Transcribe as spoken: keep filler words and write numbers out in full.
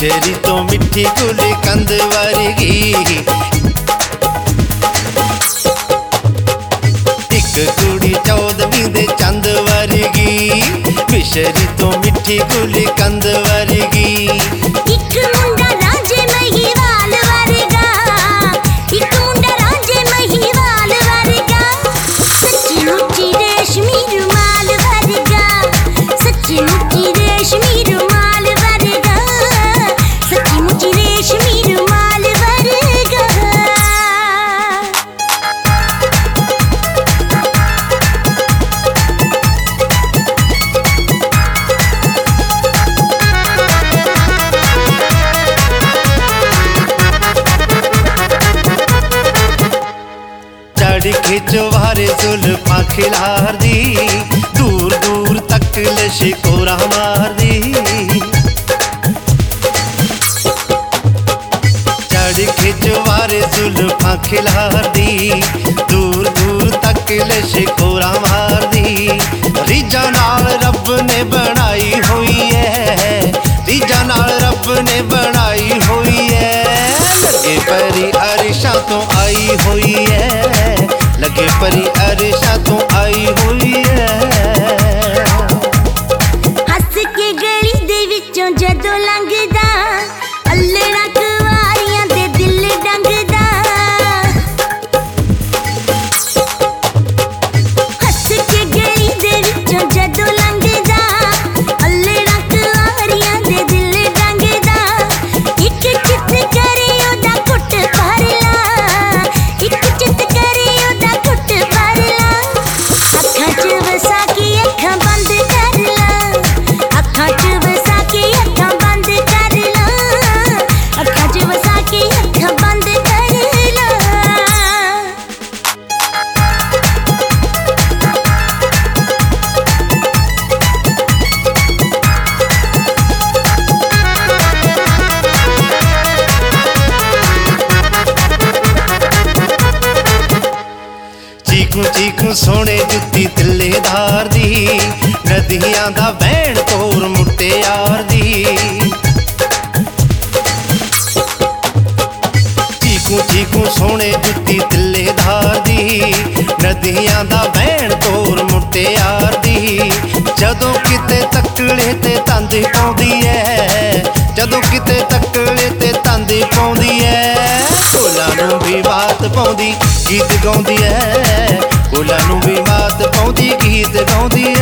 मिश्री तो मिठी गुलकंद वर्गी। एक कुड़ी चौदहवीं दे चंद वर्गी, मिश्री तो मिठी गुलकंद वर्गी। एक मुंडा राजे महिवाल वर्गा, एक मुंडा राजे महिवाल वर्गा। सच्ची मुच्ची रेशमी रुमाल वर्गा, सच्ची मुच्ची रेशमी रुमाल वर्गा, सच्ची मुच्ची रेशमी रुमाल वर्गा। चढ़ खिचवारे जुल्फा खिलार दी, दूर दूर तक लशिकोरा मार दी। चढ़ खिचवारे जुल्फा खिलार दी, दूर दूर तक लशिकोरा मार दी। रीजा नाल रब ने बनाई हुई है, रीजा नाल रब ने बनाई हुई है। लगे परी अरिशा तो आई हुई है, लगे परी अरिशा तो आई हुई है। हस के गली दे विचों जदों लंघदा, अल्लड़ा कुवारियां दे दिल डंगदा। हस के गली दे विचों जदों लंघदा, अल्लड़ा कुवारियां दे दिल डंगदा। एक चित करे ओदा कुट भर ला, एक चित करे ओदा कुट भर ला। अखां च वसा के अखां बंद कर ला, अखां च वसा के अखां बंद कर ला, अखां च वसा के अखां बंद कर ला। चीकू चीकू सोने जुत्ती तिल्लेदार दी, नदियां दा वैण तोर मुट्टियार दी। चीकू चीकू सोने जुत्ती तिल्लेदार दी, नदियां दा वैण तोर मुट्टियार दी। जदों किते तकड़े ते तंद पाउंदी ऐ, जदों किते तकड़े ते तंद पाउंदी ऐ। फुल्लां नूं भी बात पाउंदी गीत गाउंदी ऐ, फुल्लां नूं भी बात पाउंदी गीत गाउंदी ऐ।